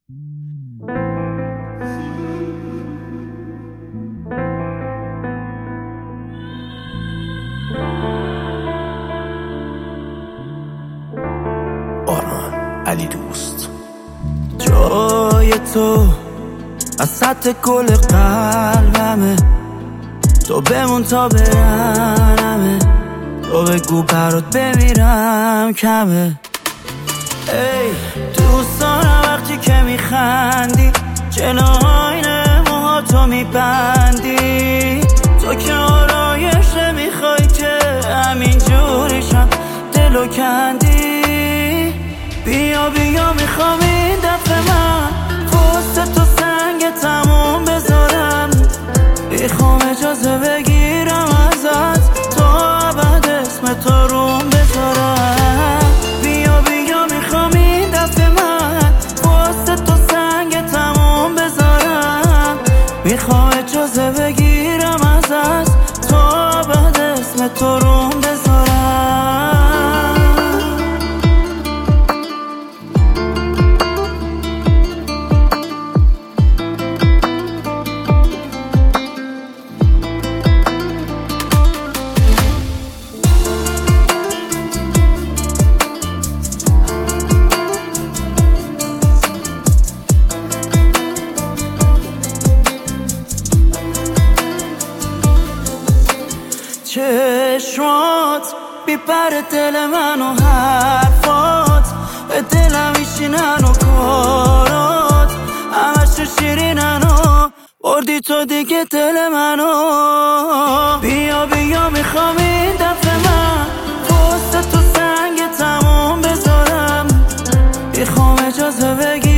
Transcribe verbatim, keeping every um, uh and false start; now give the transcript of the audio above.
آرمان علی دوست. جای تو از سطح کل قلبمه، تو بمون تا برنمه، تو بگو برات بمیرم کمه. ای دوست دارم وقتی که میخندی جناهای موها تو میبندی، تو که آرایش نمیخوای که همین جوریشم دلو کندی. بیا بیا میخوام این دفعه من واسه تو سنگ تموم بذارم، میخوام اجازه بگیرم ازت تا ابد اسم تو روم بذارم. بیا بیا میخوام این دفعه من واسه تو سنگ تموم بذارم، میخوام اجازه بگیرم ازت تا ابد اسم تو روم بذارم. چشمات بیپره دل من و حرفات به دلم میشینن و کارات همش شیرینن و بردی تو دیگه دل منو. بیا بیا میخوام این دفعه من واسه تو سنگ تموم بذارم، میخوام اجازه بگی